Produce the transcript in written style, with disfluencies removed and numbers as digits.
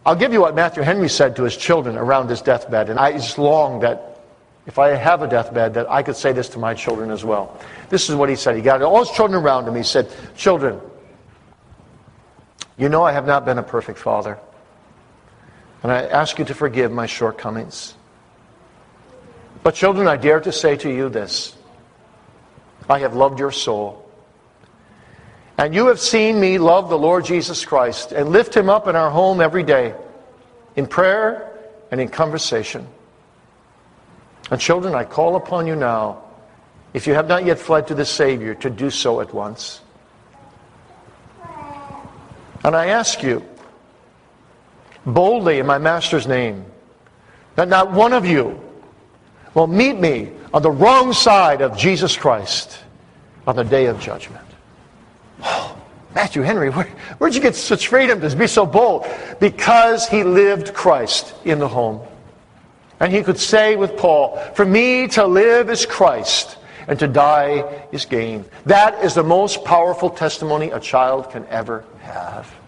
I'll give you what Matthew Henry said to his children around his deathbed. And I just long that if I have a deathbed, that I could say this to my children as well. This is what he said. He got all his children around him. He said, children, you know I have not been a perfect father. And I ask you to forgive my shortcomings. But children, I dare to say to you this. I have loved your soul. And you have seen me love the Lord Jesus Christ and lift him up in our home every day, in prayer and in conversation. And children, I call upon you now, if you have not yet fled to the Savior, to do so at once. And I ask you, boldly in my Master's name, that not one of you will meet me on the wrong side of Jesus Christ on the day of judgment. Oh, Matthew Henry, where'd you get such freedom to be so bold? Because he lived Christ in the home. And he could say with Paul, for me to live is Christ, and to die is gain. That is the most powerful testimony a child can ever have.